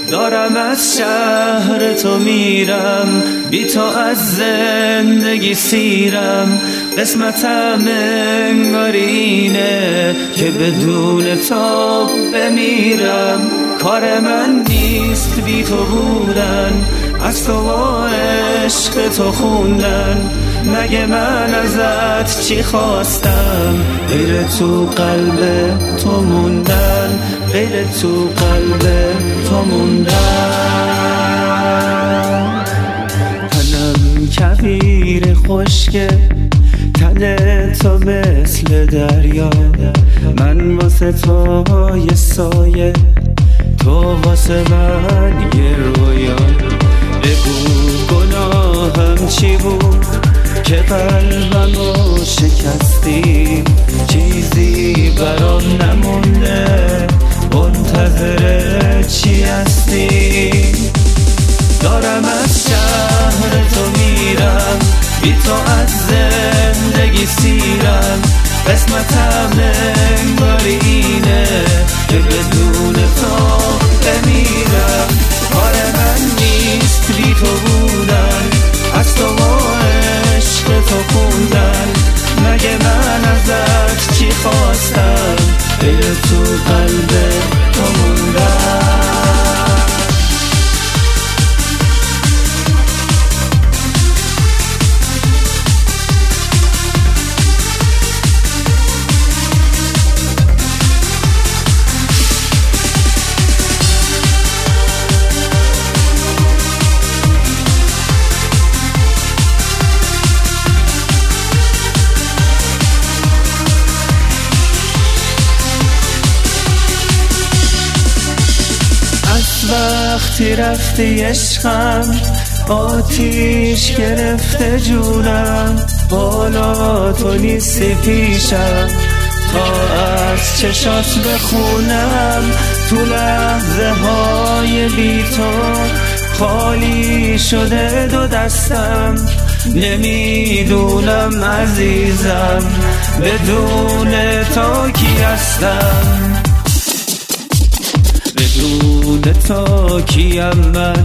دارم از شهر تو میرم، بی تو از زندگی سیرم. قسمتم انگار اینه که بدون تو بمیرم. کار من نیست بی تو بودن، از تو و عشق تو خوندن. مگه من ازت چی خواستم غیر تو قلب تو موندن، غیر تو قلب تو موندن. تنم کویر خشکه، تن تو مثل دریا. من واسه تو یه سایه، تو واسه من یه رویا. بگو گناهم چی بود که قلبمو شکستی؟ چیزی برام نمونده، منتظر چی هستی؟ دارم از شهر تو میرم، بی تو از زندگی سیرم. قسمتم انگار اینه که بدون تو بمیرم. کار من نیست بی تو بودن، از تو و عشق تو خوندن. مگه من ازت چی خواستم غیر تو قلب تو موندن. وقتی رفتی عشقم، آتیش گرفته جونم. بالا تو نیستی پیشم، تا از چشات بخونم. تو لحظه های بی تو خالی شده دو دستم. نمیدونم عزیزم بدون تو کی هستم. بدون تو کیم من،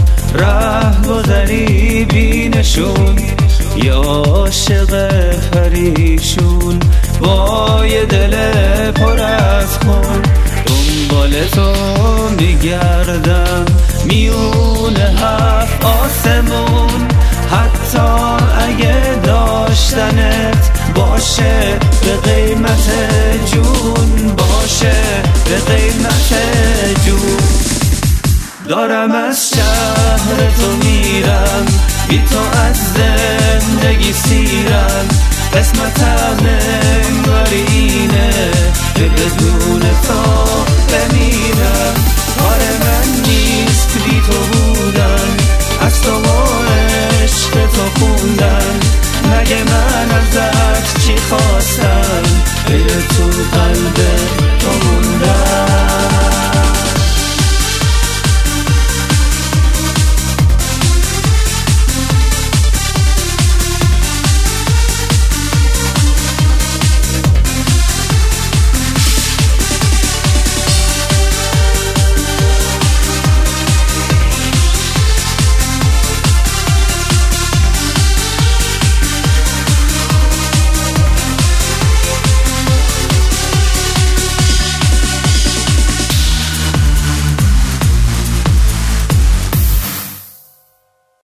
رهگذری بی نشون. یا عاشق پریشون با یه دل پر از خون. دنبال تو میگردم میون هفت آسمون. حتی اگه داشتنت باشه به قیمت جون، باشه به قیمت جون. دارم از شهر تو میرم، بی تو از زندگی سیرم. قسمتم انگار اینه که بدون تو